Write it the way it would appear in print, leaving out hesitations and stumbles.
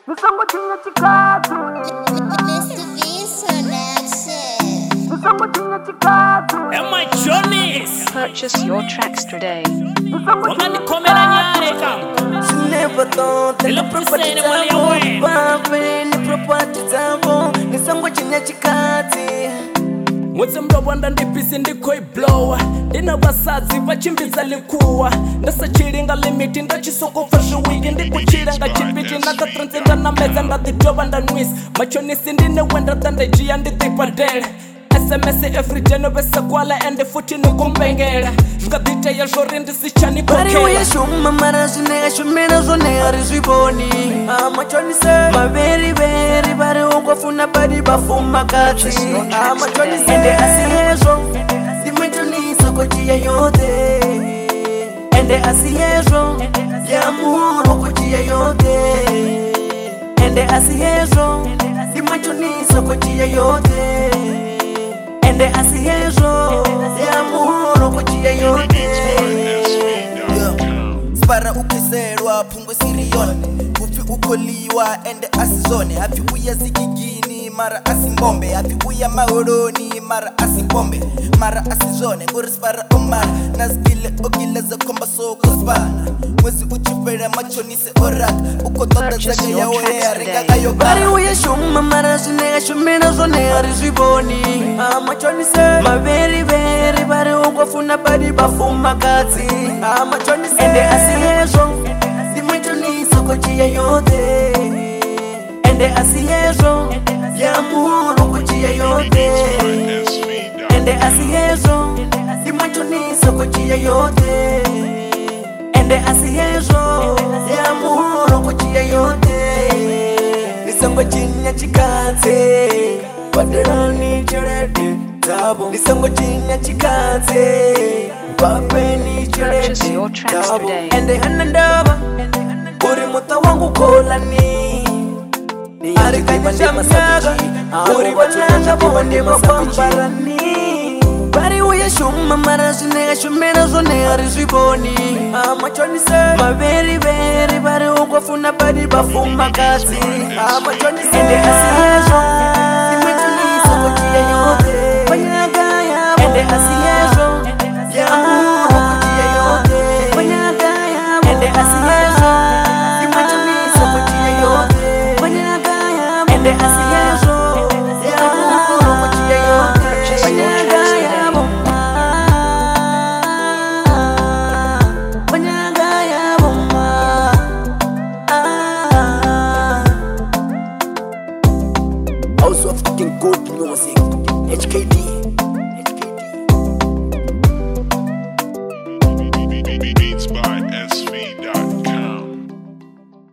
Nisongo tinha chicado. Mr. Beast on action. Nisongo tinha chicado. Am I Johnny's? Purchase your tracks today. Wangani komera nyare kam. She never thought that the property tambo Pape ni property tambo Nisongo chinya chikati Mweze mdobo ndandipisi ndikoi blower Dina wasazi vachimbiza likuwa Ndasa chiringa limiti ndachisoko fashu wiki Ndikuchiranga chipiti naka transenda na meza ndadhitoba ndanwisi Machonisi ndine wenda thandajia ndithipadele SMS everyday novesa kwala ende futi nukumpengela Ngabite ya jori ndisichani kokela Bari uya shuma mara zine shumena zone arizwiboni Amachoni se Maveri veri bari ukwafuna bari bafuma kati Amachoni se Ende asiyezo Dimachoni soko jia yote Ende asiyezo Yamuro kujia yote Ende asiyezo Dimachoni soko jia yote Ende asiyezo Yamuro kujia yote Spara ukiserwa pungo sirione Kufi ukoliwa ende asizone Hafi uya zikigini mara asimbombe Hafi uya maoroni mara asimbombe Mara asizone ngori spara omara Nazgile ogile za komba soko spana Mwezi uchipere machoni se orak Uko toda zake ya orea ringa kayo Bari uya shuma mara zine shumena zone arizwiboni Amachoni se Maveri veri bari ukwafuna bari bafuma kati Amachoni se Ende asiyezo Dimachoni soko jia yote Ende asiyezo Yamuro kujia yote Ende asiyezo Dimachoni soko jia yote Ende asiyezo Yamuro kujia yote Nisongo chinya chikate Waderani cherete Tabo Nisongo chinya chikate Pape ni Purchase cherete your tracks Tabo today. Ende hanandaba Uri muta wangu kolani Arikanyisha msaga Uri wananga bonde mapambarani Bari uya shuma mara zine shumena zone arizwiboni Amachoni se Maveri veri bari ukwafuna bari bafuma kasi Amachoni se Ende asiyezo Dimachoni soko jia yote Panyaga yabo Ende asiyezo Yamuro kujia yote Panyaga yabo Ende asiyezo Dimachoni soko jia yote Panyaga yabo Ende asiyezo Yamuro kujia yote Panyaga yabo Panyaga yabo House of fucking good music HKD